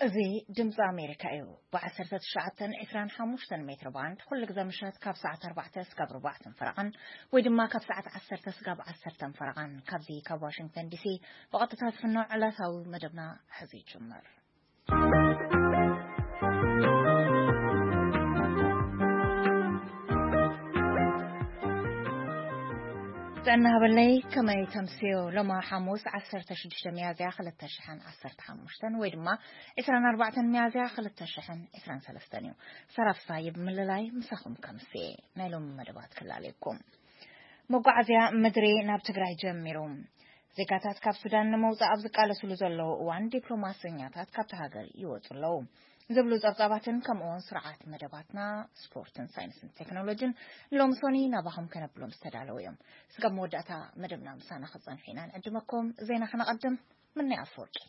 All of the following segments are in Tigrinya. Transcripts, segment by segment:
زي دمز أمريكا بعثرت الشعتن إكران حموشتن متر باند كل جزء مشات كاب ساعة 4 تسقى بربع فرقان ويدما كاب ساعة 10 تسقى ب10 فرقان كابزي كاب واشنطن دي سي بقطتات في النوع على ثاو مدبنا حزي جمر لأنها باللي كما يتمسيو لما حموس 10 ميازيا خلت تشحن 10 حموشتن ويدما إسران 4 ميازيا خلت تشحن إسران 3 صرف صايب من اللاي مساخم كمسي نايلوم مدبات كلاليكم مقعزيا مدري ناب تقرأي جميروم زكاتات كاب سودان نموزا أبزك على سلوزلو وان ديبلوماسينياتات كاب تهاجر يوصلو زبلو زبطاباتن كم اون سرعات مدباتنا سبورتن ساينسن تكنولوجين لومسوني نابهم كنبلوم استدالويم سقب موداتا مدبنا مسانا خزان حينان أدمكم زينا خنا قدم مني أفوركي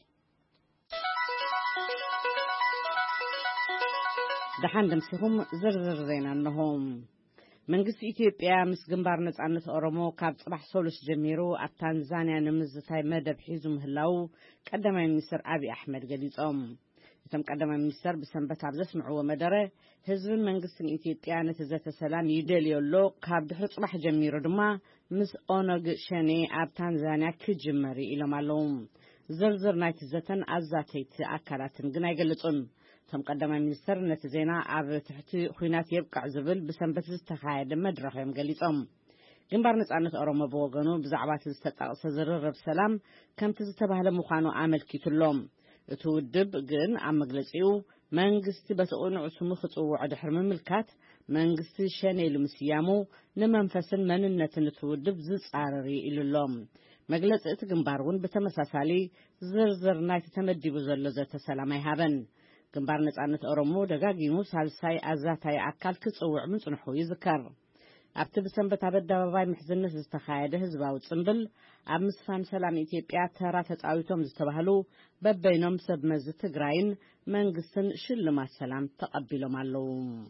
دحان دمسهم زرزر زينا أنهم መንግስቲ ኢትዮጵያ ምስ ግንባር ነጻነት ኦሮሞ ካብ ጽባሕ ሶሉስ ጀሚሩ ኣብ ታንዛንያ ንምዝታይ መደብ ሒዙ ምህላው ቀዳማይ ሚኒስትር አብይ አሕመድ ገሊጾም እቶም ቀዳማይ ሚኒስትር ብሰንበት ኣብ ዘስምዕዎ መደረ ህዝብን መንግስትን ኢትዮጵያ ነቲ ዘተ ሰላም ይደልየሎ ካብ ድሕሪ ጽባሕ ጀሚሩ ድማ ምስ ኦነግ ሸኔ ኣብ ታንዛንያ ክጅመር ኢሎም ኣለዉ ዝርዝር ናይቲ ዘተን ኣዛተይቲ ኣካላትን ግን ኣይገለጹን ثم قدم المنستر نتزينا عب تحت خينات يبقى زبل بسنبت استخايد مدرخ يوم قليتهم جنبار نسألت أرما بوغنو بزعبات استقاص زرر بسلام كم تزتبه لمخانو عمل كيتلوم تودب جن عم مجلسيو منجست بسؤون عسمو خطو وعد حرم ملكات منجست شاني لمسيامو نمنفسن من النتن تودب زز عرري إلى اللوم مجلس اتجنبارون بتمساسالي زرزر نايت تمدي بزلزة سلامي هابن ግንባር ነጻነት ኦሮሞ ደጋጊሙ ሳልሳይ አዛታይ አካል ክጽውዕ ምን ጽንሑ ይዝከር ኣብቲ ብሰንበት አበዳባይ ምሕዝነት ዝተኻየደ ህዝባዊ ጽምብል ኣብ ምስፋን ሰላም ኢትዮጵያ ተራ ተጻዊቶም ዝተባህሉ በበይኖም ሰብ መዝ ትግራይን መንግስትን ሽልማት ሰላም ተቀቢሎም ኣለዉ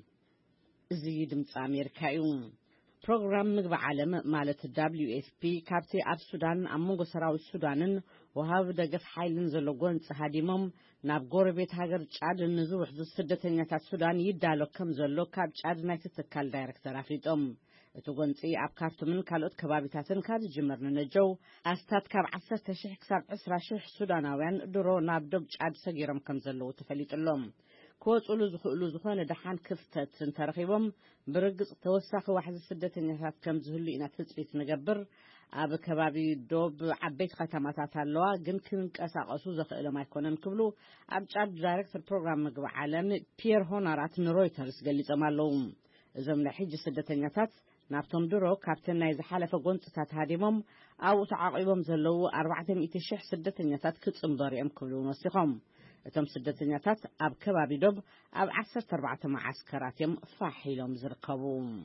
እዚ ድምጽ አሜሪካ እዩ ፕሮግራም ምግብ ዓለም ማለት WFP ካብቲ ኣብ ሱዳን ኣብ መንጎ ሰራዊት ሱዳንን ወሃብ ደገፍ ሓይልን ዘሎ ጎንፂ ሃዲሞም ናብ ጎረቤት ሃገር ጫድ ንዝውሕ ስደተኛታት ሱዳን ይዳሎ ከም ዘሎ ካብ ጫድ ናይቲ ትካል ዳይሬክተር ኣፍሪጦም እቲ ጎንፂ ኣብ ካርቱምን ካልኦት ከባቢታትን ካብ ዝጅመር ነጀው ኣስታት ካብ 10,000 ክሳብ 20,000 ሱዳናውያን ድሮ ናብ ዶብ ጫድ ሰጊሮም ከም ዘለው ተፈሊጥሎም ክወጽሉ ዝኽእሉ ዝኾነ ደሓን ክፍተት እንተረኺቦም ብርግጽ ተወሳኺ ዋሕዚ ስደተኛታት ከም ዝህሉ ኢና ትጽቢት ንገብር ኣብ ከባቢ ዶብ ዓበይቲ ከተማታት ኣለዋ ግን ክንቀሳቐሱ ዘኽእሎም ኣይኮነን ክብሉ ኣብ ጫድ ዳይሬክተር ፕሮግራም ምግቢ ዓለም ፒየር ሆናራት ንሮይተርስ ገሊጾም ኣለዉ እዞም ናይ ሕጂ ስደተኛታት ናብቶም ድሮ ካብተን ናይ ዝሓለፈ ጎንፅታት ሃዲሞም ኣብኡ ተዓቂቦም ዘለዉ 400,000 ስደተኛታት ክጽምበሩ እዮም ክብሉ ወሲኾም እቶም ስደተኛታት ኣብ ከባቢ ዶብ ኣብ 14 ማዓስከራት እዮም ፋሒሎም ዝርከቡ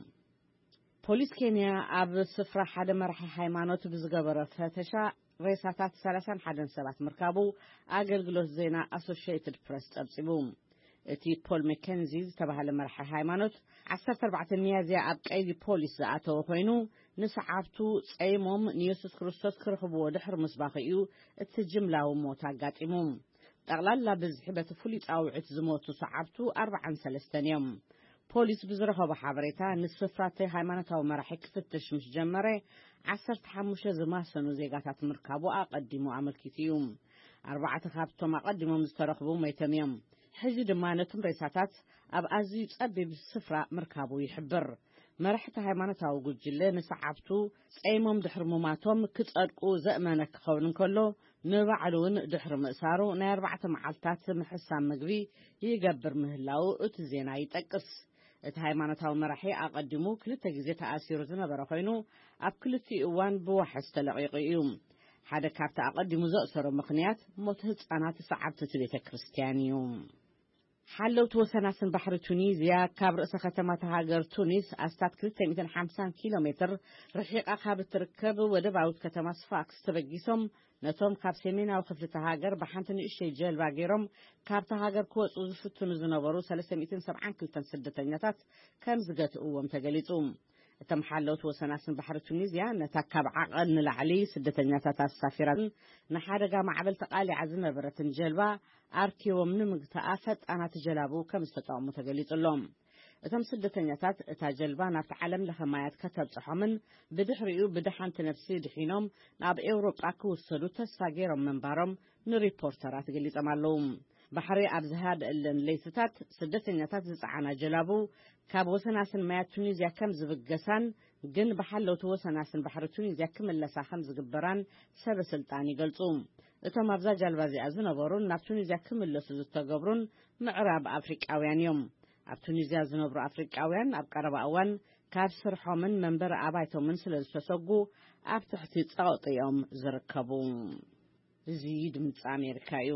ፖሊስ ኬንያ ኣብ ስፍራ ሓደ መራሒ ሃይማኖት ብዝገበረ ፈተሻ ሬሳታት 31 ሰባት ምርካቡ ኣገልግሎት ዜና ኣሶሺየትድ ፕሬስ ጸብጺቡ እቲ ፖል መኬንዚ ዝተባህለ መራሒ ሃይማኖት 14 ሚያዝያ ኣብ ቀይዲ ፖሊስ ዝኣተወ ኮይኑ ንሰዓብቱ ጸይሞም ንኢየሱስ ክርስቶስ ክረኽብዎ ድሕሪ ምስባኽ እዩ እቲ ጅምላዊ ሞት ኣጋጢሙ ጠቕላላ ብዝሒ በቲ ፍሉይ ጻውዒት ዝሞቱ ሰዓብቱ 43 እዮም ፖሊስ ብዝረኸቦ ሓበሬታ ንስፍራተ ሃይማኖታዊ መራሒ ክፍትሽ ምስ ጀመረ 15 ዝማሰኑ ዜጋታት ምርካቡ ኣቀዲሙ ኣመልኪቱ እዩ 4 ካብቶም ኣቀዲሞም ዝተረኽቡ ሞይቶም እዮም ሕጂ ድማ ነቶም ሬሳታት ኣብ ኣዝዩ ጸቢብ ስፍራ ምርካቡ ይሕብር መራሕቲ ሃይማኖታዊ ጉጅለ ንሰዓብቱ ጸይሞም ድሕሪ ምማቶም ክጸድቁ ዘእመነ ክኸውን እንከሎ ንባዕሉን ድሕሪ ምእሳሩ ናይ 4 መዓልታት ምሕሳብ ምግቢ ይገብር ምህላው እቲ ዜና ይጠቅስ እቲ ሃይማኖታዊ መራሒ ኣቀዲሙ 2 ግዜ ተኣሲሩ ዝነበረ ኮይኑ ኣብ ክልቲኡ እዋን ብዋሕስ ተለቂቑ እዩ ሓደ ካብቲ ኣቀዲሙ ዘእሰሮ ምኽንያት ሞት ህፃናት ሰዓብቲ ቤተ ክርስቲያን እዩ ሓለውቲ ወሰናስን ባሕሪ ቱኒዝያ ካብ ርእሰ ከተማታ ሃገር ቱኒስ ኣስታት 250 ኪሎ ሜትር ርሒቓ ካብ እትርከብ ወደባዊት ከተማ ስፋክስ ተበጊሶም ነቶም ካብ ሰሜናዊ ክፍልተ ሃገር ብሓንቲ ንእሽተይ ጀልባ ገይሮም ካብታ ሃገር ክወፁ ዝፍትኑ ዝነበሩ 372 ስደተኛታት ከም ዝገትእዎም ተገሊጹ ተምሓለውት ወሰናስን ባሕሪ ቱኒዝያ ነታ ካብ ዓቐን ንላዕሊ ስደተኛታት ኣሳፊራን ንሓደጋ ማዕበል ተቃሊዓ ዝነበረትን ጀልባ ኣርኪቦም ንምግታኣ ፈጣናት ጀላቡ ከም ዝተጠቕሙ ተገሊጹሎም። እቶም ስደተኛታት እታ ጀልባ ናብቲ ዓለም ለኸ ማያት ከተብጽሖምን ብድሕሪኡ ብድሓንቲ ነፍሲ ድሒኖም ናብ ኤውሮጳ ክውሰዱ ተስፋ ገይሮም ምንባሮም ንሪፖርተራት ገሊጾም ኣለዉ። ባሕሪ ኣብ ዝሃድአለን ለይትታት ስደተኛታት ዝፀዓና ጀላቡ ካብ ወሰናስን ማያት ቱኒዝያ ከም ዝብገሳን ግን ብሓለውቲ ወሰናስን ባሕሪ ቱኒዝያ ክምለሳ ከም ዝግበራን ሰበስልጣን ይገልጹ። እቶም ኣብዛ ጀልባ እዚኣ ዝነበሩን ናብ ቱኒዝያ ክምለሱ ዝተገብሩን ምዕራብ ኣፍሪቃውያን እዮም። ኣብ ቱኒዝያ ዝነብሩ ኣፍሪቃውያን ኣብ ቀረባ እዋን ካብ ስርሖምን መንበሪ ኣባይቶምን ስለ ዝተሰጉ ኣብ ትሕቲ ጸቕጢኦም ዝርከቡ። እዚ ድምፂ ኣሜሪካ እዩ።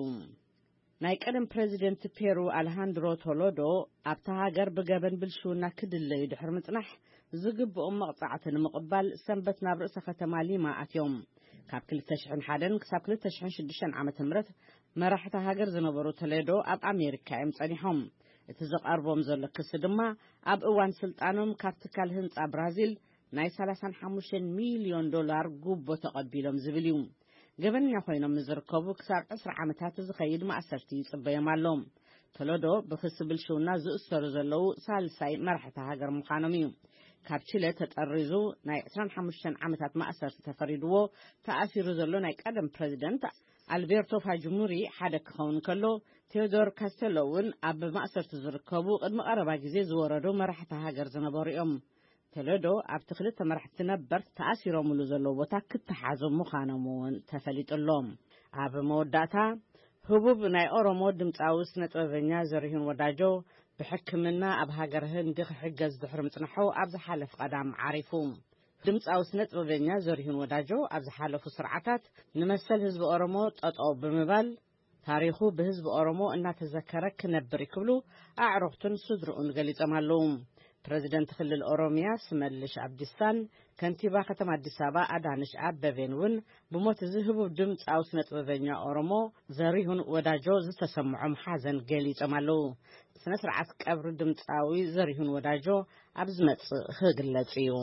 ናይ ቀደም ፕሬዚደንት ፔሩ አልሃንድሮ ቶሎዶ ኣብታ ሃገር ብገበን ብልሽውና ክድለዩ ድሕሪ ምጽናሕ ዝግብኦም መቕጻዕቲ ንምቕባል ሰንበት ናብ ርእሰ ከተማ ሊማ ኣትዮም። ካብ 2001 ክሳብ 2006 ዓመተ ምህረት መራሕቲ ሃገር ዝነበሩ ቶሎዶ ኣብ ኣሜሪካ እዮም ጸኒሖም። እቲ ዘቐርቦም ዘሎ ክስ ድማ ኣብ እዋን ስልጣኖም ካብ ትካል ህንጻ ብራዚል ናይ 35 ሚልዮን ዶላር ጉቦ ተቐቢሎም ዝብል እዩ። ገበኛ ኮይኖም ዝርከቡ ክሳብ 10 ዓመታት ዝኸይድ ማእሰርቲ ይጽበዮም ኣሎም። ቶሎዶ ብክስ ብልሽውና ዝእሰሩ ዘለዉ ሳልሳይ መራሕቲ ሃገር ምዃኖም እዩ። ካብ ቺለ ተጠሪዙ ናይ 25 ዓመታት ማእሰርቲ ተፈሪድዎ ተኣሲሩ ዘሎ ናይ ቀደም ፕሬዚደንት አልቤርቶ ፋጁሙሪ ሓደ ክኸውን ከሎ ቴዎዶር ካስቴሎ እውን ኣብ ማእሰርቲ ዝርከቡ ቅድሚ ቀረባ ግዜ ዝወረዱ መራሕቲ ሃገር ዝነበሩ እዮም። ቶሎዶ ኣብቲ ክልተ መራሕቲ ነበርት ተኣሲሮምሉ ዘሎ ቦታ ክትሓዙ ምዃኖም እውን ተፈሊጡሎም። ኣብ መወዳእታ ህቡብ ናይ ኦሮሞ ድምፃዊ ስነ ጥበበኛ ዘሪሁን ወዳጆ ብሕክምና ኣብ ሃገር ህንዲ ክሕገዝ ድሕሪ ምጽናሑ ኣብ ዝሓለፈ ቀዳም ዓሪፉ። ድምፃዊ ስነ ጥበበኛ ዘሪሁን ወዳጆ ኣብ ዝሓለፉ ስርዓታት ንመሰል ህዝቢ ኦሮሞ ጠጠው ብምባል ታሪኹ ብህዝቢ ኦሮሞ እናተዘከረ ክነብር ይክብሉ ኣዕሩኽቱን ስድርኡን ገሊጾም ኣለዉ። ፕሬዚደንት ክልል ኦሮሚያ ስመልሽ አብዲሳን ከንቲባ ከተማ አዲስ አበባ አዳነች አበቤን እውን ብሞት ዝህቡብ ድምፃዊ ስነ ጥበበኛ ኦሮሞ ዘሪሁን ወዳጆ ዝተሰምዖም ሓዘን ገሊጾም ኣለዉ። ስነ ስርዓት ቀብሪ ድምፃዊ ዘሪሁን ወዳጆ ኣብ ዝመጽእ ክግለጽ እዩ።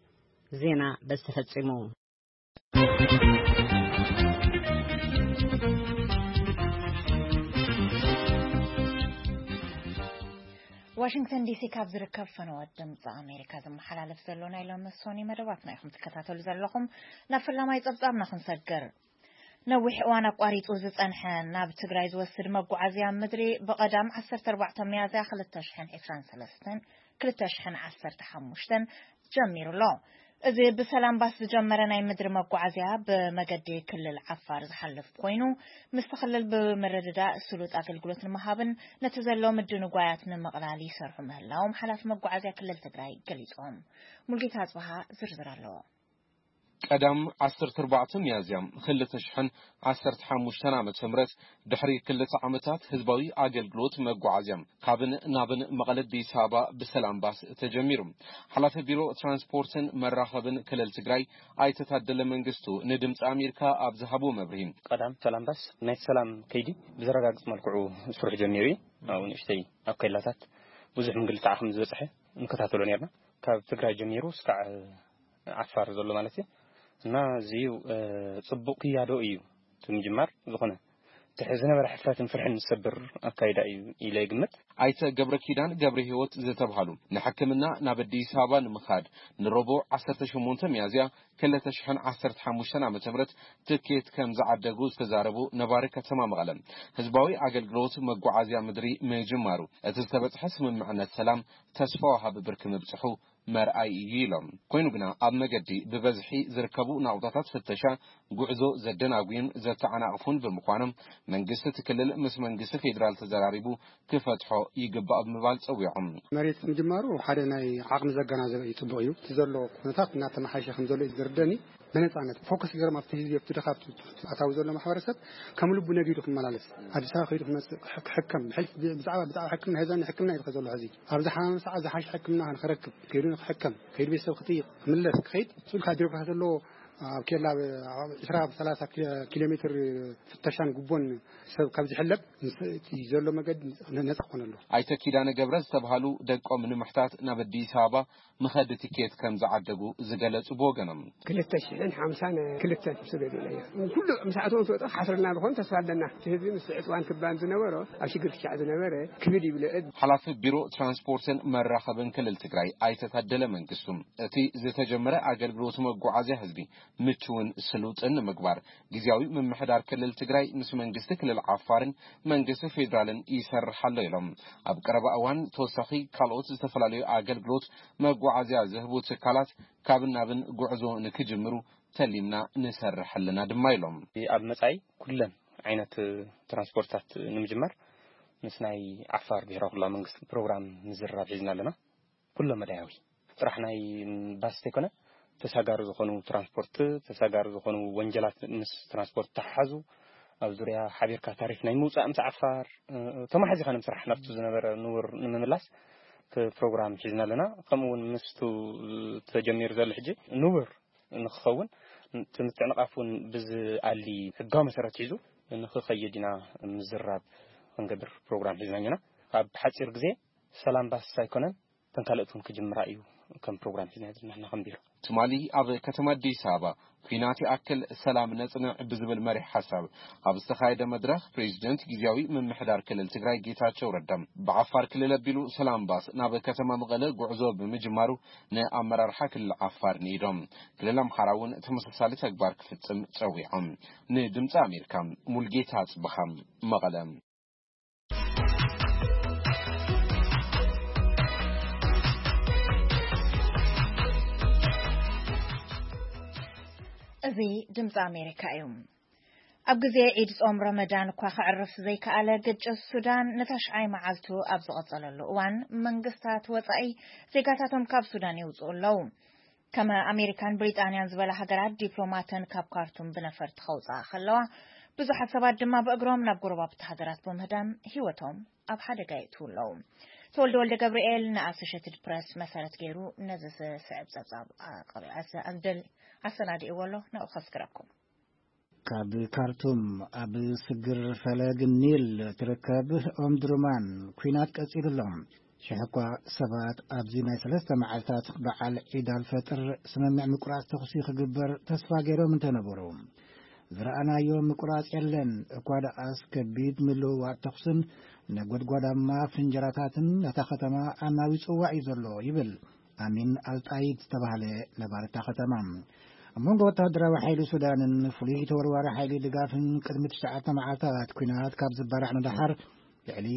ዜና በስተፈጺሙ ዋሽንግተን ዲሲ ካብ ዝርከብ ፈነወት ድምፂ ኣሜሪካ ዝመሓላለፍ ዘሎ ናይ ሎሚ ሶኒ መደባትና ኢኹም ትከታተሉ ዘለኹም። ናብ ፈላማይ ጸብጻብና ክንሰግር ነዊሕ እዋን ኣቋሪጹ ዝጸንሐ ናብ ትግራይ ዝወስድ መጓዓዝያ ምድሪ ብቐዳም 14 ሚያዝያ 2015 ጀሚሩሎ። እዚ ብሰላም ባስ ዝጀመረ ናይ ምድሪ መጓዓዝያ ብመገዲ ክልል ዓፋር ዝሓልፍ ኮይኑ ምስ ክልል ብምርድዳእ ስሉጥ ኣገልግሎት ንምሃብን ነቲ ዘሎ ምድንጓያት ንምቕላል ይሰርሑ ምህላዎም ሓላፊ መጓዓዝያ ክልል ትግራይ ገሊጾም። ሙልጌታ ጽባሃ ዝርዝር ኣለዎ። ቀዳም 14 ሚያዝያ 2015 ዓመተ ምህረት ድሕሪ ክልተ ዓመታት ህዝባዊ ኣገልግሎት መጓዓዝያ ካብን ናብን መቐለ አዲስ አበባ ብሰላም ባስ ተጀሚሩ። ሓላፊ ቢሮ ትራንስፖርትን መራኸብን ክልል ትግራይ ኣይተታደለ መንግስቱ ንድምፂ ኣሜሪካ ኣብ ዝሃቡ መብርሂ ቀዳም ሰላም ባስ ናይ ሰላም ከይዲ ብዘረጋግጽ መልክዑ ስሩሕ ጀሚሩ ኣብ ንእሽተይ ኣብ ከይላታት ብዙሕ ምንግልታዕ ከም ዝበጽሐ እንከታተሎ ነርና ካብ ትግራይ ጀሚሩ እስካዕ ዓፋር ዘሎ ማለት እዩ እና እዚዩ ጽቡቕ ክያዶ እዩ ትምጅማር ዝኾነ ተሕዝነበረ ሕፍረትን ፍርሕን ሰብር ኣካይዳ እዩ ኢለ ይግምት። ኣይተ ገብረ ኪዳን ገብረ ህይወት ዝተባሃሉ ንሕክምና ናብ አዲስ አበባ ንምኻድ ንረቡዕ 18 ሚያዝያ 2015 ዓመተ ምህረት ትኬት ከም ዝዓደጉ ዝተዛረቡ ነባሪ ከተማ መቐለ ህዝባዊ ኣገልግሎት መጓዓዝያ ምድሪ ምጅማሩ እቲ ዝተበጽሐ ስምምዕነት ሰላም ተስፋ ወሃቢ ብርኪ ምብጽሑ መርኣይ ኢሎም ኮይኑ ግና ኣብ መገዲ ብበዝሒ ዝርከቡ ናውጣታት ፍተሻ ጉዕዞ ዘደናጉን ዘተዓናቅፉን ብምዃኖም መንግስቲ ትክልል ምስ መንግስቲ ፌደራል ተዘራሪቡ ክፈትሖ ይግባእ ብምባል ጸዊዖም መሬት ምጅማሩ ሓደ ናይ ዓቅሚ ዘገናዘበ ይጽቡቕ እዩ ዘሎ ኩነታት እናተመሓየሸ ከም ዘሎ ይዝርደኒ በነጻነት ፎከስ ገርማ ኣብቲ ህዝቢ ኣብቲ ደኻብቲ ኣታዊ ዘሎ ማሕበረሰብ ከም ልቡ ነጊዱ ክመላለስ አዲስ አበባ ከይዱ ክሕከም ብዛዕባ ሕክምና ሄዛን ሕክምና ይድኸ ዘሎ ሕዚ ኣብዚ ሓመም ሰዓት ዝሓሽ ሕክምና ክንረክብ ከይዱ ክሕከም ከይዱ ቤተሰብ ክትይቕ ምለስ ክኸይድ ሱልካ ዲሮክራት ዘሎ كلا 30 كيلومتر فتشان قبون سب كابز حلب يزلوا مجد نتقون له أي تكيدان جبرز تبهالو دق من محتاج نبدي سابا مخد تيكيت كم زعدقو زجلت بوجنم كلتش لين حمسان كلتش سبب ليه كل مساعدون فوق حصرنا بخون تساعدنا تهدي مساعدوان كبان زنوره أشكر شعب زنوره كبير بلاد حلاف بيرو ترانسبورتن مرحبا كل التجري أي تتعدل من قسم تي زي تجمرة عجل بروس مجوعزة حزبي متشون سلوت إن مقبار جزاوي من محدار كل التجري مسمن قستك للعفارن من قست فيدرالن يسر حلو يلهم أبقرب أوان توسخي كالوت استفلالي عجل بروس مجوعزة زهبوت سكالات كابن نبن جوعزو نكجمرو تليمنا نسر حلنا دمايلهم أب مسعي كلن عينة ترانسبورتات نمجمر نسناي عفار بيروح الله من برنامج نزرع بإذن لنا كل مدعوي رحنا باس تكونه تساقر زخنو ترانسبورت تساقر زخنو ونجلات نس ترانسبورت تحازو أو زوريا حبير كتعرف نيموس أمس عفار ثم حزي خانم سرح نفط زنبر نور نملاس في برنامج بإذن لنا قامون مستو تجمير ذا الحجي نور نخون تنتعنقافون بز علي هجام سرتيزو نخ خيدنا مزراب نقدر برنامج بإذننا بحث إرجزي سلام بس سايكونن تنقلتون كجمرائيو كم برنامج بإذن نحن خمبير تمالي أب كتمد دي سابا فيناتي أكل سلام نصنع بزبل مريح حساب أب استخايد مدرخ بريزيدنت جيزاوي من محدار كل التجراي جيتاتشو ردم بعفار كل لبيلو سلام باس ناب كتما مغلق وعزو بمجمارو نا أمرار حاكل العفار نيدم كلهم حراون تمسسالي تكبار كفتم ترويعم ندمت أميركام ملجيتات بخم مغلم زي دمز أمريكا يوم أبغى عيد أم رمضان كوا خعرف زي كألا قد السودان نتشعي معلتو أبزغط على وان من قصات وطعي زي قاتاتهم كاب سودان يوزقوا لهم كما أمريكان بريطانيا زبالة حقرات ديبلوماتن كاب كارتون بنفرت خوزا خلوا بزو حسابات دما بأقرام نبقربا بتحضرات بمهدام هيوتهم أب حدا قايتو لهم تولد ولد جابرييل نأسشتد بريس مسارة غيرو نزس سعب زبزاب قبل أسنادي والله نأخذ كركم كاب كارتوم أب سجر فلاج النيل تركب أم درمان كوينات كثير لهم شحقوا سبات أبزينا ثلاثة معلتات بعل عيد الفطر سمع مقراص تخصيخ جبر تصفى غيرو من تنبروم زرعنا يوم مقراص يلن أقواد أسكبيد ملو واتخصن نقود قدما فنجراتاتن نتختما أما ويسوا يزلو يبل أمين التايد تبهله لبارة ختمام أمون قوة هدرا وحيل السودان فليه توروار حيل دقافن قدمت ساعات معاتات كوينات كابز البارع ندحر يعني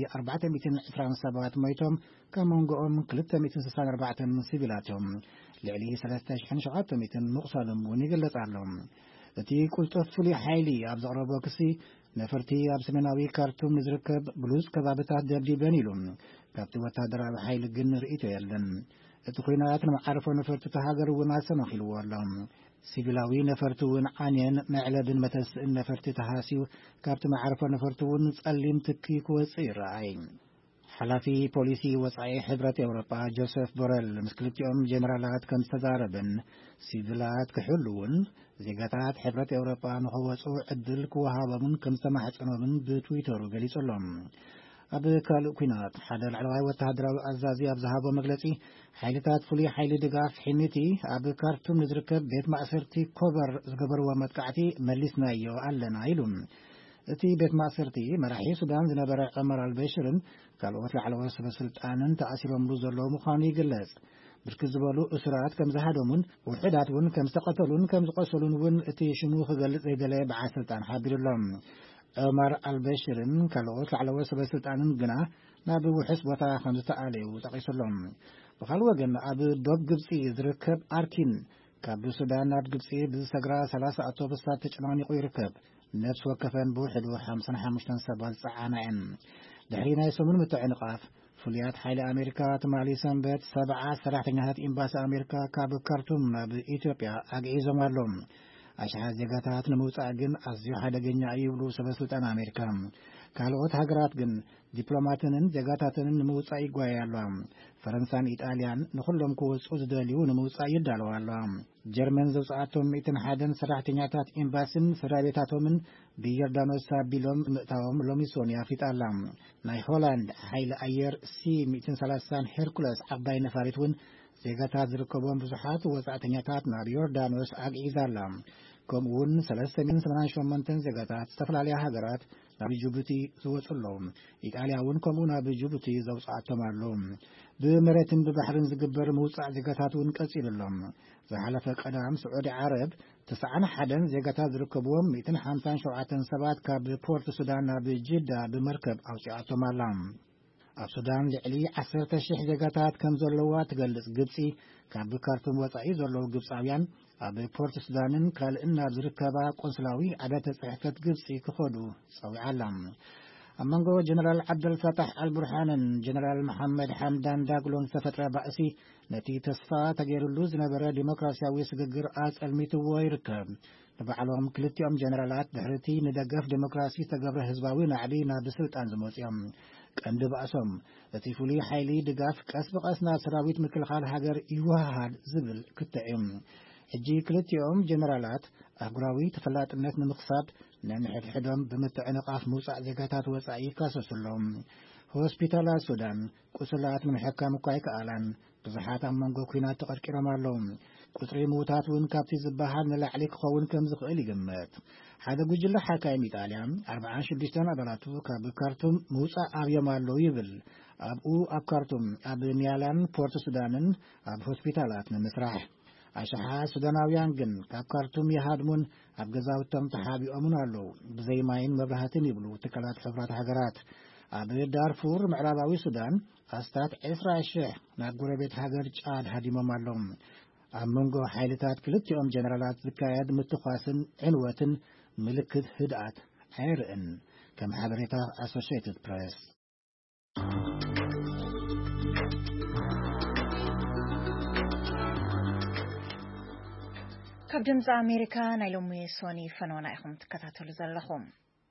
427 ميتهم كمون قوم 364 سيبيلاتهم لعلي 3,700 مقصالهم ونقلت عليهم التي قلت فلي حيلي أبز عربا كسي نفرتي أبسمناوي كارتوم نزركب بلوز كبابتات دردي بانيلهم كابتو وتهدرا وحيل الجن رئيتو يلن التقينات معرفة نفرت تهاجر وناسا نخلوا لهم سيبلاوي نفرتون عنين معلد متس نفرت تهاسيو كابت معرفة نفرتون تسلم تكيك وصير عين حلافي بوليسي وصعي حبرة أوروبا جوزيف بوريل مسكلتيوم جنرالات كان تداربن سيبلات كحلون زيغاتات حبرة أوروبا نخوصو عدل كوهابمون كم سمحت أنومن بتويتر وقليس اللهم أب كالو كينات حدا العلاوي والتهدراوي أزازي أبزهابو مغلطي حيلتات فلي حيل دقاف حميتي أب كارتوم نزركب بيت مأسرتي كوبر زقبر ومدقعتي ملسنا يو ألنا عيلون اتي بيت مأسرتي مراحي سودان زنبر عمر البشرن كالوات العلاوي سبسلطانن تأثير ومروز اللو مخاني قلس بركزبالو أسرات كم زهادومون وحداتون كم استقتلون كم زقسلون ون اتي شموخ قلت ايدالي بعسلطان حابير اللهم عمر البشرن كالوات العلاوي سبسلطانن قنا نابو حسبتا خمسة آلي وتقيس اللهم بخلوة قنا أبو دوب قبسي يزركب أركين كابو سودان ناب قبسي بزسقرا 3 أطوبسات تجمعني قويركب نفس وكفان بوحد وحمسن حمشتن سبال سعانين دحرينا يسمون متعنقاف فليات حيل أمريكا تمالي سنبت 7 سلاحتنهات إنباس أمريكا كابو كارتوم ناب إثيوبيا أقعيزو مالهم أشحال زيغاتات نموت أجن أزيو حدا جنيا يبلو سبسلطان أمريكا ካልኦት ሃገራት ግን ዲፕሎማትንን ዜጋታትንን ንምውጻእ ይጓያሉ። ፈረንሳን ኢጣልያን ንኹሎም ክወጹ ዝደልዩ ንምውጻእ ይዳለዋ ኣለዋ። ጀርመን ዘውጽኣቶም 101 ሰራሕተኛታት ኤምባሲን ስራቤታቶምን ብዮርዳኖስ ኣቢሎም ምእታዎም ሎሚ ሶኒ ኣፍሪጣላ። ናይ ሆላንድ ሓይሊ ኣየር C-130 ሄርኩለስ ዓባይ ነፋሪት እውን ዜጋታት ዝርከቦም ብዙሓት ወጻእተኛታት ናብ ዮርዳኖስ ኣግዒዛላ። ከምኡውን 388 ዜጋታት ዝተፈላለያ ሃገራት ናብ ጅቡቲ ዝወጹሎም ኢጣልያ እውን ከምኡ ናብ ጅቡቲ ዘውጽኣቶም ኣሎ። ብመሬትን ብባሕርን ዝግበር ምውጻእ ዜጋታት እውን ቀጺሉሎም ዝሓለፈ ቀዳም ስዑዲ ዓረብ 91 ዜጋታት ዝርከብዎም 157 ሰባት ካብ ፖርት ሱዳን ናብ ጅዳ ብመርከብ ኣውፂኣቶም ኣላ። ኣብ ሱዳን ልዕሊ 10,000 ዜጋታት ከም ዘለዋ ትገልጽ ግብጺ ካብ ካርቱም ወጻኢ ዘለዉ ግብጻውያን ኣብ ፖርት ሱዳንን ካልእን ናብ ዝርከባ ቆንስላዊ ዓዳተ ጽሕፈት ግብጺ ክኸዱ ጸዊዓላ። ኣብ መንጎ ጀነራል ዓብደልፈታሕ አልቡርሃንን ጀነራል መሐመድ ሐምዳን ዳግሎን ዝተፈጥረ ባእሲ ነቲ ተስፋ ተገይሩሉ ዝነበረ ዲሞክራሲያዊ ስግግር ኣጸልሚትዎ ይርከብ። ንባዕሎም ክልቲኦም ጀነራላት ድሕርቲ ንደገፍ ዲሞክራሲ ዝተገብረ ህዝባዊ ናዕቢ ናብ ስልጣን ዝመጽኦም ቀንዲ ባእሶም እቲ ፍሉይ ሓይሊ ድጋፍ ቀስ ብቐስ ናብ ሰራዊት ምክልኻል ሃገር ይወሃሃድ ዝብል ክተዕዩ ሕጂ ክልቲኦም ጀነራላት ኣህጉራዊ ተፈላጥነት ንምኽሳብ ነንሕድሕዶም ብምትዕንቓፍ ምውጻእ ዜጋታት ወጻኢ ይካሰሱሎም። ሆስፒታላት ሱዳን ቁስላት ንምሕካም እኳ ኣይከኣላን። ብዙሓት ኣብ መንጎ ኩናት ተቐርቂሮም ኣለዉ። ቁፅሪ ምዉታት እውን ካብቲ ዝበሃል ንላዕሊ ክኸውን ከም ዝኽእል ይግመት። ሓደ ጉጅለ ሓካይም ኢጣልያ 46 ኣባላቱ ካብ ካርቱም ምውጻእ ኣብዮም ኣለዉ ይብል። ኣብኡ ኣብ ካርቱም ኣብ ኒያላን ፖርት ሱዳንን ኣብ ሆስፒታላት ንምስራሕ ኣሽሓ ሱዳናውያን ግን ካብ ካርቱም ይሃድሙን ኣብ ገዛውቶም ተሓቢኦምን ኣለዉ። ብዘይ ማይን መብራህትን ይብሉ ትካላት ሕቡራት ሃገራት። ኣብ ዳርፉር ምዕራባዊ ሱዳን ኣስታት 20,000 ናብ ጎረቤት ሃገር ጫድ ሃዲሞም ኣለዉ። ኣብ መንጎ ሓይልታት ክልቲኦም ጀነራላት ዝካየድ ምትኳስን ዕንወትን ምልክት ህድኣት ኣይርእን። ከም ሓበሬታ ኣሶሺየትድ ፕሬስ ካብ ድምፂ ኣሜሪካ ናይ ሎሚ ሶኒ ፈኖና ኢኹም ትከታተሉ ዘለኹም።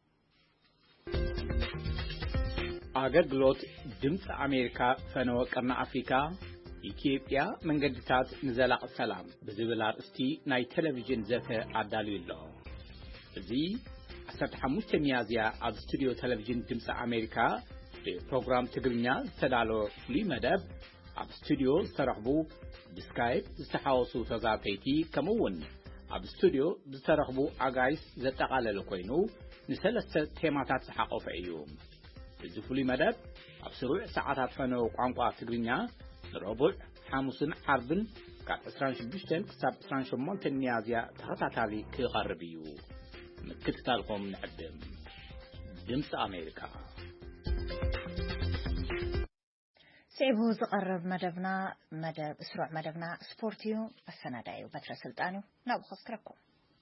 አገልግሎት ድምፂ ኣሜሪካ ፈነወ ቀርና ኣፍሪካ ኢትዮጵያ መንገድታት ንዘላቕ ሰላም ብዝብል ኣርእስቲ ናይ ቴሌቪዥን ዘተ ኣዳልዩ ኣሎ። እዚ 15 ሚያዝያ ኣብ ስቱድዮ ቴሌቪዥን ድምፂ ኣሜሪካ ብፕሮግራም ትግርኛ ዝተዳለወ ፍሉይ መደብ ኣብ ስቱድዮ ዝተረኽቡ ብስካይፕ ዝተሓወሱ ተዛተይቲ ከምኡውን ኣብ ስቱድዮ ዝተረኽቡ ኣጋይስ ዘጠቓለለ ኮይኑ ንሰለስተ ቴማታት ዝሓቆፈ እዩ። እዚ ፍሉይ መደብ ኣብ ስሩዕ ሰዓታት ፈነወ ቋንቋ ትግርኛ ረቡዕ ሐሙስን ዓርብን ካብ 26 ክሳብ 28 ሚያዝያ ተኸታታሊ ክቐርብ እዩ። ምክትታልኩም ንዕድም ድምፂ ኣሜሪካ سيبو زقرب مدب اسرع مدبنا سبورتيو السنادايو بتر سلطانيو نابو خسكركم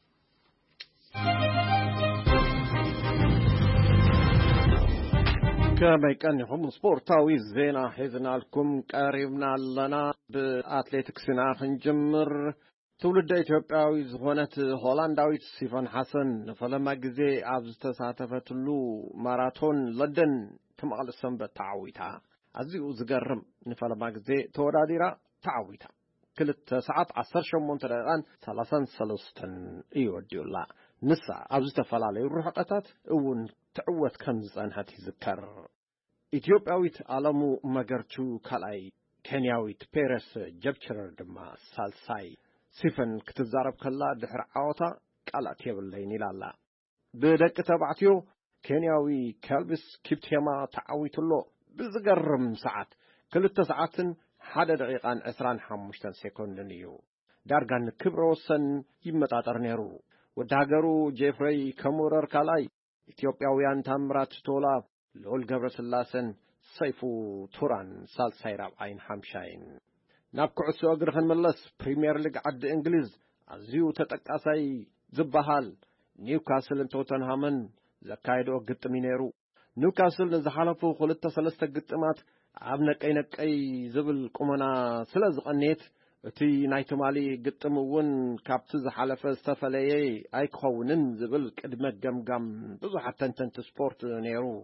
كما يكنهم سبورتاوي زينا حزنا لكم قريبنا لنا بأتليتكسنا خنجمر تولد إثيوبياوي زغونت هولنداويت سيفان حسن فلما جزي عبز تساتفتلو ماراثون لندن تمغل السنبة تعويتها أزيو زقرم نفلما جزي توراديرا تعويتها كلت ساعات 18 دقيقة 33 يوديو الله نسا عبز تفلالي الرحقتات اون تعوت كمز أنها تذكر إثيوبياويت علمو مغرچو كالاي كينياويت بيرس جبچرر دما سالساي سيفن كتزارب كلا دحر عوتا قالات يبلين لالا بدك تبعتيو كينياوي كالبس كيبتيما تعويتلو بزقرم ساعات كلت ساعاتن 1 دقيقة 25 سكوند نيو دارغان كبروسن يمطاطر نيرو وداغرو جيفري كمورر كالاي ኢትዮጵያውያን ታምራት ቶላ ሎል ገብረስላሰን ሰይፉ ቱራን ሳልሳይ ራብዓይን ሓምሻይን ናብ ኩዕሶ እግሪ ክንመለስ ፕሪሚየር ሊግ ዓዲ እንግሊዝ ኣዝዩ ተጠቃሳይ ዝበሃል ኒውካስልን ቶተንሃምን ዘካይዶ ግጥም ነይሩ። ኒውካስል ንዝሓለፉ 2-3 ግጥማት ኣብ ነቀይ ዝብል ቁመና ስለ ዝቐነየት እቲ ናይ ትማሊ ግጥም እውን ካብቲ ዝሓለፈ ዝተፈለየ ኣይክኸውንን ዝብል ቅድመ ገምጋም ብዙሓት ተንተንቲ ስፖርት ነይሩ።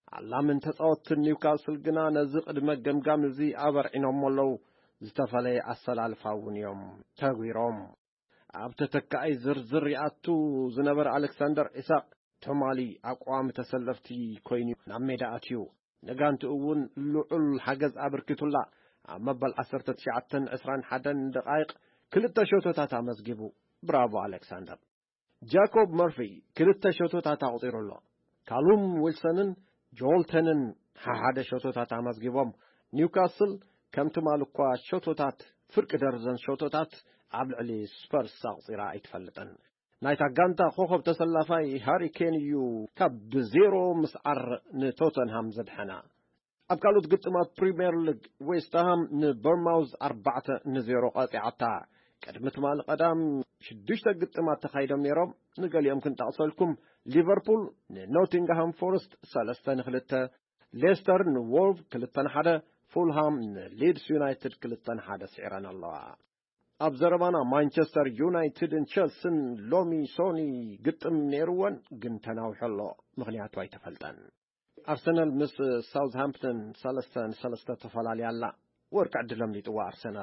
ዓላምን ተጻወት ኒውካስል ግና ነዚ ቅድመ ገምጋም እዚ ኣበርዒኖም ኣለዉ ዝተፈለየ ኣሰላልፋውን እዮም ተግቢሮም ኣብ ተተካይ ዝርዝር ይኣቱ ዝነበረ ኣሌክሳንደር ኢሳቅ ተማሊ ኣቋም ተሰለፍቲ ኮይኑ ናብ ሜዳ ኣትዩ ነጋንቱ እውን ልዑል ሓገዝ ኣበርኪቱላ ኣብ መበል 19:21 ደቂቕ ክልተ ሾቶታት ኣመዝጊቡ ብራቮ ኣሌክሳንደር ጃኮብ መርፊ ክልተ ሾቶታት ኣቁጢሩሎ ካሉም ዊልሰንን ጆልተንን ሓደ ሾቶታት ኣመዝጊቦም ኒውካስል ከምቲ ማልኳ ሾቶታት ፍርቂ ደርዘን ሾቶታት ኣብ ልዕሊ ስፐርስ ኣቁጢራ ኣይትፈልጥን ናይታ ጋንታ ኮኸብ ተሰላፋይ ሃሪ ኬን እዩ ካብ ብዜሮ ምስዓር ንቶተንሃም ዘድሐና ኣብ ካልኦት ግጥማት ፕሪምየር ሊግ ዌስትሃም ንበርማውዝ 4-0 ቀፂዓታ ቅድሚ ትማሊ ቀዳም 6 ግጥማት ተኻይዶም ነይሮም ንገሊኦም ክንጠቕሰልኩም ሊቨርፑል ንኖቲንግሃም ፎረስት 3-2 ሌስተር ንዎልቭ 2-1 ፉልሃም ንሊድስ ዩናይትድ 2-1 ስዒረን ኣለዋ ኣብ ዘረባና ማንቸስተር ዩናይትድን ቸልሲን ሎሚ ሶኒ ግጥም ነይሩወን ግን ተናዊሑሎ ምክንያቱ ኣይተፈልጠን ኣርሰናል ምስ ሳውዝሃምፕተን 3-3 ተፈላለያላ ወርቃዕ ድለም ሊጥዋ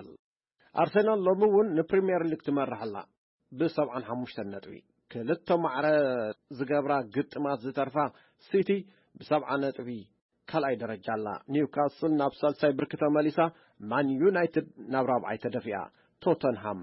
ኣርሰናል ሎሚ እውን ንፕሪምየር ሊግ ትመርሐላ ብ75 ነጥቢ ክልተ ማዕረ ዝገብራ ግጥማት ዝተርፋ ሲቲ ብ70 ነጥቢ ካልኣይ ደረጃ ኣላ ኒውካስል ናብ ሳልሳይ ብርኪ ተመሊሳ ማን ዩናይትድ ናብ ራብዓይ ተደፊኣ ቶተንሃም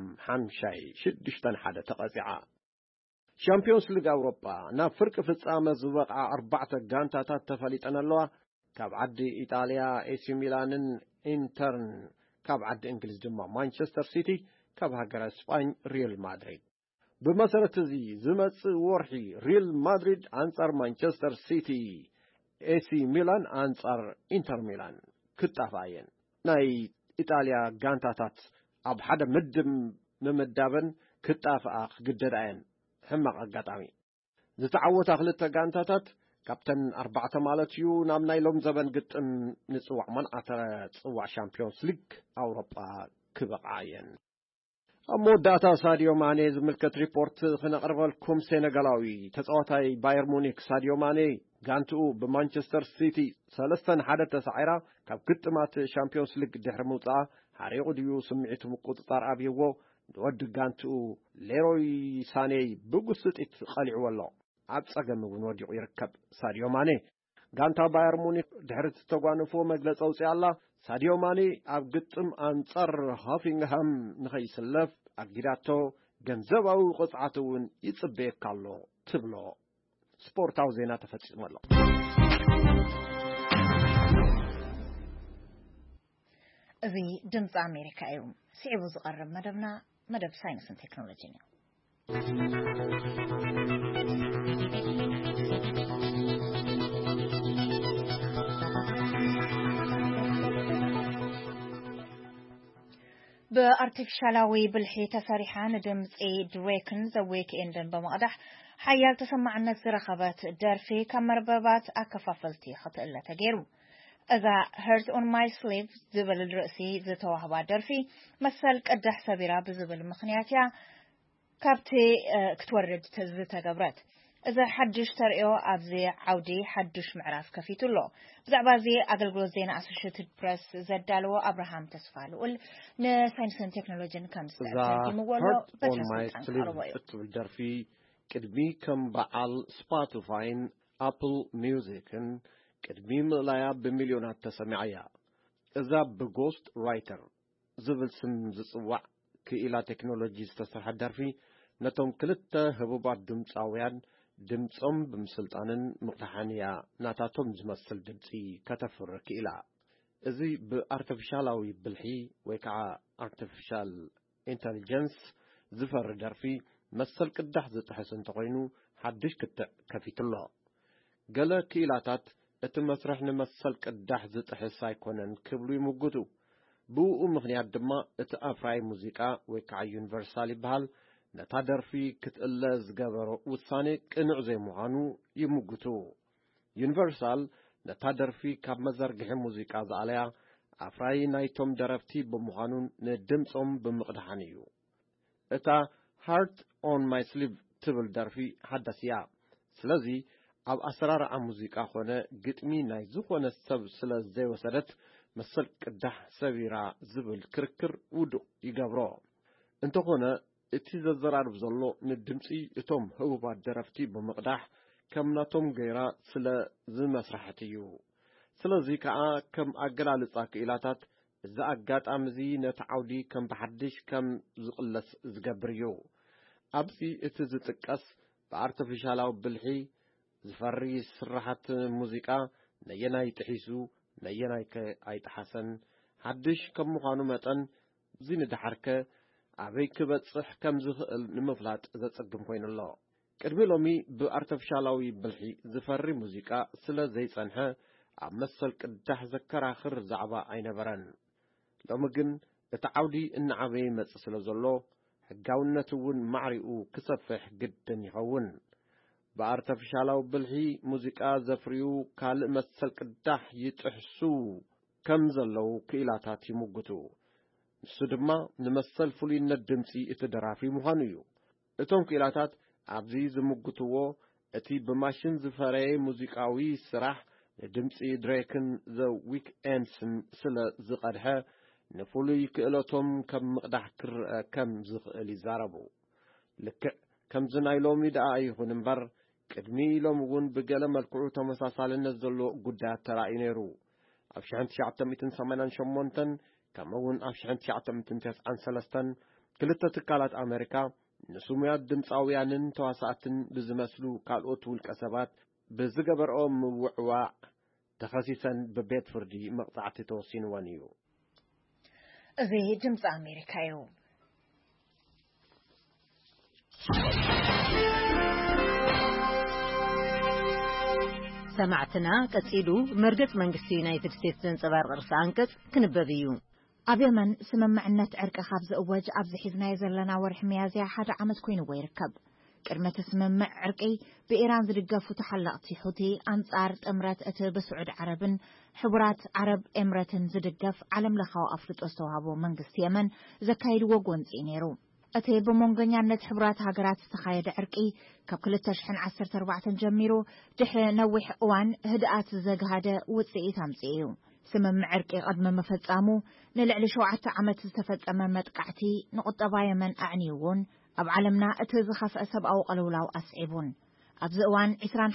5-1 ተቐፂዓ ሻምፒዮንስ ሊግ ኣውሮፓ ናብ ፍርቂ ፍጻመ ዝበቕዓ 4 ጋንታታት ተፈሊጠን ኣለዋ ካብ ዓዲ ኢጣልያ ኤሲ ሚላንን ኢንተርን ካብ ዓዲ እንግሊዝ ድማ ማንቸስተር ሲቲ ካብ ሃገረ ስፓኝ ሪል ማድሪድ ብመሰረት እዚ ዝመጽእ ወርሒ ሪል ማድሪድ አንጻር ማንቸስተር ሲቲ ኤሲ ሚላን አንጻር ኢንተር ሚላን ክጣፋየን ናይ ኢጣልያ ጋንታታት ኣብ ሓደ ምድብ ምምዳበን ክጣፍኣ ክግደዳየን ሕማቕ ኣጋጣሚ ዝተዓወታ ክልተ ጋንታታት ካፕተን 4 ማለት እዩ ናብ ናይ ሎም ዘበን ግጥም ንጽዋዕ መንዓተረ ጽዋዕ ሻምፒዮንስ ሊግ ኣውሮፓ ክበቃየን ኣብ መወዳእታ ሳዲዮ ማኔ ዝምልከት ሪፖርት ክነቅርበልኩም ሴኔጋላዊ ተጻዋታይ ባየር ሙኒክ ሳዲዮ ማኔ ጋንቱ በማንቸስተር ሲቲ 3-1 ተሳዒራ ካብ ግጥማት ሻምፒዮንስ ሊግ ድሕሪ ምውጻእ ሓሪቑ ድዩ ስምዒቱ ምቁጽጻር ኣብይዎ ወዲ ጋንቱ ሌሮይ ሳኔ ብጉስጢት ቀሊዕዎ ኣሎ ኣብ ጸገም እውን ወዲቑ ይርከብ ሳዲዮ ማኔ ጋንታ ባየር ሙኒክ ድሕሪ ተጓንፎ መግለጺ ኣውፅኣ ኣላ ሳዲዮ ማኔ ኣብ ግጥም አንጻር ሃፊንግሃም ንኸይስለፍ ኣጊዳቶ ገንዘባዊ ቅጽዓት እውን ይጽበየካ ኣሎ ትብሎ ስፖርታዊ ዜና ተፈጺሙ ኣሎ እዚ ድምፂ ኣሜሪካ እዩ ስዒቡ ዝቐርብ መደብና መደብ ሳይንስን ቴክኖሎጂን እዩ بارتفشالاوي بالحي تسريحان دمزي دريكن زويك اندن بمقدح حيال تسمعنا زرخبات دارفي كمرببات اكفافلتي خطئلة تغيرو اذا hurt on my sleeve زبل الرأسي زتوهبا دارفي مسال قدح سبيرا بزبل مخنياتيا كابتي كتورد تزتا قبرات إذا حدش ترئيو أبزي عودي حدش معراف كفيتو له بزعبا زي أقلقلو زينا أسوشيتد بريس زدالو أبراهام تسفالو نساينسن تكنولوجين كمس مولو بترسل أنقاربايو في كدمي كم بعال سبوتيفاين أبل ميوزيكن كدمي ملايا بمليونات تسمعيا إذا بغوست رايتر زبل سم زصوع كإلا تكنولوجي استسرح الدرفي نتوم كلتا هبوبات دمصاويان دمصم بمسلطانن مقتحانيا ناتاتوم زمسل دمصي كتفرك إلا إذي بارتفشالاوي بالحي ويكعا artificial intelligence زفر درفي مسل كدح زتحسن تقوينو حدش كفيت الله قال كيلاتات اتمسرح نمسل كدح زتحس سايكونن كبلو يمقودو بو مغنيات دما اتقافراي موزيكا ويكعا يونيفرسالي بحال نتادر في كتقلز قبرو وثاني كنوع زي معانو يموقتو يونيفرسال نتادر في كاب مزرقح موزيكا زعليا أفراي نايتوم درفتي بمعانون ندمصم بمقدحانيو اتا heart on my sleeve تبل درفي حدثيا سلازي ኣብ ኣሰራርዓ ሙዚቃ ኾነ ግጥሚ ናይ ዝኾነ ሰብ ስለ ዘይወሰደት መሰል ቅዳሕ ሰቢራ ዝብል ክርክር ውዱቕ ይገብሮ እንተኾነ እቲ ዘዘራርብ ዘሎ ንድምፂ እቶም ህቡባት ደረፍቲ ብምቕዳሕ ከም ናቶም ገይራ ስለ ዝመስራሕት እዩ ስለዚ ከዓ ከም ኣገላልጻ ክኢላታት እዚ ኣጋጣሚ እዚ ነቲ ዓውዲ ከም ብሓድሽ ከም ዝቕለስ ዝገብር እዩ ኣብዚ እቲ ዝጥቀስ ብኣርቲፊሻላዊ ብልሒ ዝፈሪ ስራሓት ሙዚቃ ነየናይ ጥሒሱ ነየናይ ኣይጠሓሰን ሓድሽ ከም ምዃኑ መጠን እዚ ንድሓርከ ኣበይ ክበጽሕ ከም ዝኽእል ንምፍላጥ ዘጸግም ኮይኑ ኣሎ ቅድሚ ሎሚ ብኣርቲፊሻላዊ ብልሒ ዝፈሪ ሙዚቃ ስለ ዘይጸንሐ ኣብ መሰል ቅዳሕ ዘከራኽር ዛዕባ ኣይነበረን ሎሚ ግን እቲ ዓውዲ እናዓበየ መጽእ ስለ ዘሎ ሕጋውነት እውን ማዕሪኡ ክሰፍሕ ግድን ይኸውን ብኣርቲፊሻላዊ ብልሒ ሙዚቃ ዘፍርዩ ካልእ መሰል ቅዳሕ ይጥሕሱ ከም ዘለው ክኢላታት ይምግቱ ንሱ ድማ ንመሰል ፍሉይነት ድምፂ እቲ ደራፊ ምዃኑ እዩ እቶም ክኢላታት ኣብዚ ዝምግትዎ እቲ ብማሽን ዝፈረየ ሙዚቃዊ ስራሕ ንድምፂ ድሬክን ዘ ዊክኤንድስን ስለ ዝቐድሐ ንፍሉይ ክእለቶም ከም ምቕዳሕ ክርአ ከም ዝኽእል ይዛረቡ ልክዕ ከምዚ ናይ ሎሚ ደኣ ይኹን እምበር ቅድሚ ኢሎም እውን ብገለ መልክዑ ተመሳሳልነት ዘሎ ጉዳያት ተራእዩ ነይሩ ኣብ 1988 ከምኡውን ኣብ 1993 ክልተ ትካላት ኣሜሪካ ንሱሙያት ድምፃውያንን ተዋሳእትን ብዝመስሉ ካልኦት ውልቀ ሰባት ብዝገበርኦ ምውዕዋዕ ተኸሲሰን ብቤት ፍርዲ መቕጻዕቲ ተወሲንወን እዩ እዚ ድምፂ ኣሜሪካ እዩ ሰማዕትና ቀጺሉ መርገጽ መንግስቲ ዩናይትድ ስቴትስ ዘንጸባርቕ ርእሰ አንቀጽ ክንበብ እዩ ኣብ የመን ስምምዕነት ዕርቂ ካብ ዝእወጅ ኣብ ዝሒዝናዮ ዘለና ወርሒ ሚያዝያ 1 ዓመት ኮይኑዎ ይርከብ ቅድመ ስምምዕ ዕርቂ ብኢራን ዝድገፉ ተሓለቕቲ ሁቲ ኣንጻር ጥምረት እቲ ብስዑድ ዓረብን ሕቡራት ዓረብ ኤምረትን ዝድገፍ ዓለም ለኻዊ ኣፍልጦ ዝተዋህቦ መንግስቲ የመን ዘካይድዎ ጎንፂ ነይሩ እቲ ብመንገኛነት ሕቡራት ሃገራት ዝተኻየደ ዕርቂ ካብ 2014 ጀሚሩ ድሕሪ ነዊሕ እዋን ህድኣት ዘግሃደ ውፅኢት ኣምፅኡ እዩ ስምምዕ ዕርቂ ቅድመ መፈጻሙ ንልዕሊ 7 ዓመት ዝተፈጸመ መጥቃዕቲ ንቁጠባ የመን ኣዕንይውን ኣብ ዓለምና እቲ ዝኸፍአ ሰብኣዊ ቅልውላው ኣስዒቡን ኣብዚ እዋን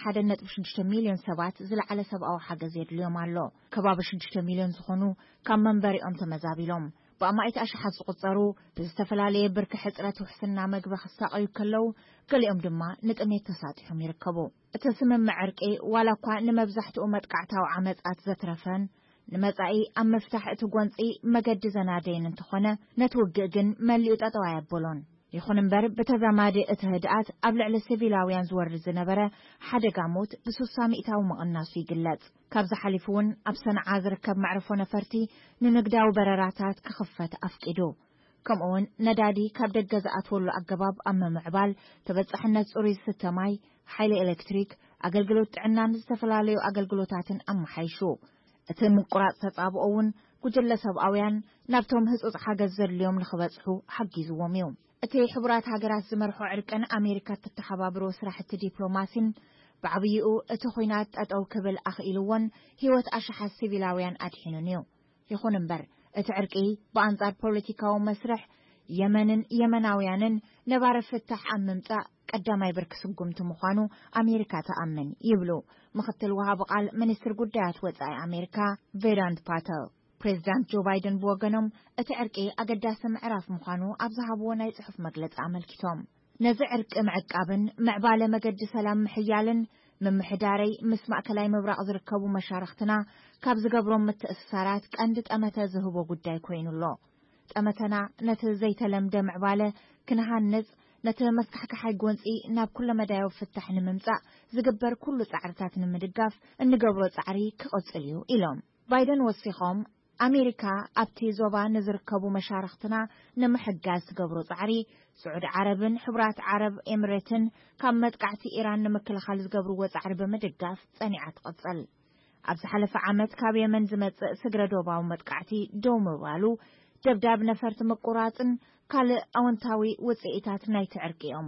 21.6 ሚልዮን ሰባት ዝለዓለ ሰብኣዊ ሓገዝ የድልዮም ኣሎ ከባቢ 6 ሚልዮን ዝኾኑ ካብ መንበሪኦም ተመዛቢሎም ብኣማኢት ኣሽሓት ዝቁጸሩ ብዝተፈላለየ ብርኪ ሕፅረት ውሕስና መግቢ ክሳቀዩ ከለው ገሊኦም ድማ ንጥሜት ተሳጢሖም ይርከቡ እቲ ስምምዕ ዕርቂ ዋላ እኳ ንመብዛሕትኡ መጥቃዕታዊ ዓመጻት ዘትረፈን ንመጻኢ ኣብ መፍታሕ እቲ ጎንፂ መገዲ ዘናደየን እንትኾነ ነቲ ውግእ ግን መሊኡ ጠጠው ኣየበሎን ይኹን እምበር ብተዛማዲ እቲ ህድኣት ኣብ ልዕሊ ሲቪላውያን ዝወርድ ዝነበረ ሓደጋ ሞት ብ60% መቕናሱ ይግለጽ ካብዚ ሓሊፉ እውን ኣብ ሰንዓ ዝርከብ መዕርፎ ነፈርቲ ንንግዳዊ በረራታት ክኽፈት ኣፍቂዱ ከምኡውን ነዳዲ ካብ ደገ ዝኣትወሉ ኣገባብ ኣብ ምምዕባል ተበጻሕነት ጽሩይ ዝስተ ማይ ሓይሊ ኤሌክትሪክ ኣገልግሎት ጥዕናን ዝተፈላለዩ ኣገልግሎታትን ኣመሓይሹ እቲ ምቁራጽ ተጻብኦ እውን ጉጅለ ሰብኣውያን ናብቶም ህጹጽ ሓገዝ ዘድልዮም ንኽበጽሑ ሓጊዝዎም እዩ እቲ ሕቡራት ሃገራት ዝመርሖ ዕርቅን ኣሜሪካ ተተሓባብሮ ስራሕቲ ዲፕሎማሲን ብዓብይኡ እቲ ኹናት ጠጠው ክብል ኣኽኢልዎን ህይወት ኣሽሓት ሲቪላውያን ኣድሒኑን እዩ ይኹን እምበር እቲ ዕርቂ ብኣንጻር ፖለቲካዊ መስርሕ የመንን የመናውያንን ነባረ ፍታሕ ኣብ ምምጻእ ቀዳማይ ብርኪ ስጉምቲ ምዃኑ ኣሜሪካ ተኣምን ይብሉ ምክትል ወሃቢ ቃል ሚኒስትር ጉዳያት ወጻኢ ኣሜሪካ ቬዳንት ፓተል ፕሬዚዳንት ጆ ባይደን ብወገኖም እቲ ዕርቂ ኣገዳሲ ምዕራፍ ምዃኑ ኣብ ዝሃብዎ ናይ ጽሑፍ መግለጺ ኣመልኪቶም ነዚ ዕርቂ ምዕቃብን ምዕባለ መገዲ ሰላም ምሕያልን ምምሕዳረይ ምስ ማእከላይ ምብራቕ ዝርከቡ መሻርክትና ካብ ዝገብሮም ምትእስሳራት ቀንዲ ጠመተ ዝህቦ ጉዳይ ኮይኑሎ ጠመተና ነቲ ዘይተለምደ ምዕባለ ክንሃንጽ ነቲ መስካሕካሓይ ጎንፂ ናብ ኩለ መዳዮ ፍታሕ ንምምጻእ ዝግበር ኩሉ ጻዕርታት ንምድጋፍ እንገብሮ ጻዕሪ ክቕጽል እዩ ኢሎም ባይደን ወሲኾም ኣሜሪካ ኣብቲ ዞባ ንዝርከቡ መሻርክትና ንምሕጋዝ ዝገብሮ ጻዕሪ ስዑድ ዓረብን ሕቡራት ዓረብ ኤምሬትን ካብ መጥቃዕቲ ኢራን ንምክልኻል ዝገብርዎ ጻዕሪ ብምድጋፍ ጸኒዓ ትቕጽል ኣብ ዝሓለፈ ዓመት ካብ የመን ዝመጽእ ስግረ ዶባዊ መጥቃዕቲ ደው ምባሉ ደብዳብ ነፈርቲ ምቁራጽን ካልእ ኣወንታዊ ውጽኢታት ናይቲ ዕርቂ እዮም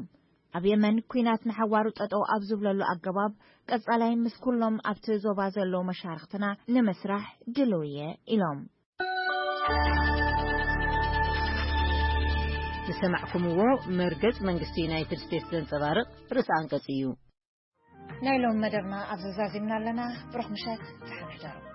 ኣብ የመን ኩናት ንሓዋሩ ጠጠው ኣብ ዝብለሉ ኣገባብ ቀጻላይ ምስ ኩሎም ኣብቲ ዞባ ዘሎ መሻርክትና ንመስራሕ ድልው እየ ኢሎም ዝሰማዕኩምዎ መርገጽ መንግስቲ ዩናይትድ ስቴትስ ዘንጸባርቕ ርእሰ አንቀጽ እዩ ናይሎም መደብና ኣብ ዝዛዚምና ኣለና ብሩኽ ምሸት ተሓልፍ